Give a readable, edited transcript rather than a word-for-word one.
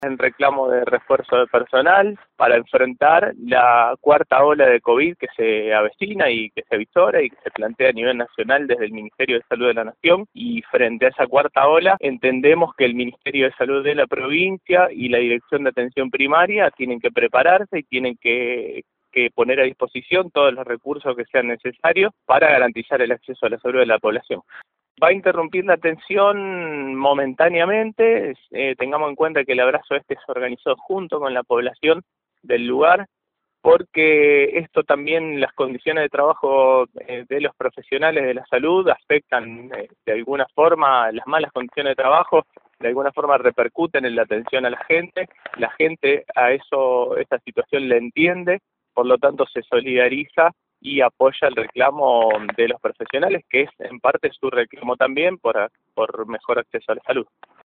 En reclamo de refuerzo de personal para enfrentar la cuarta ola de COVID que se avecina y que se avisora y que se plantea a nivel nacional desde el Ministerio de Salud de la Nación. Y frente a esa cuarta ola, entendemos que el Ministerio de Salud de la provincia y la Dirección de Atención Primaria tienen que prepararse y tienen que poner a disposición todos los recursos que sean necesarios para garantizar el acceso a la salud de la población. Va a interrumpir la atención momentáneamente, tengamos en cuenta que el abrazo se organizó junto con la población del lugar, porque esto también, las condiciones de trabajo de los profesionales de la salud afectan de alguna forma, las malas condiciones de trabajo de alguna forma repercuten en la atención a la gente a esa situación la entiende, por lo tanto se solidariza y apoya el reclamo de los profesionales, que es en parte su reclamo también por mejor acceso a la salud.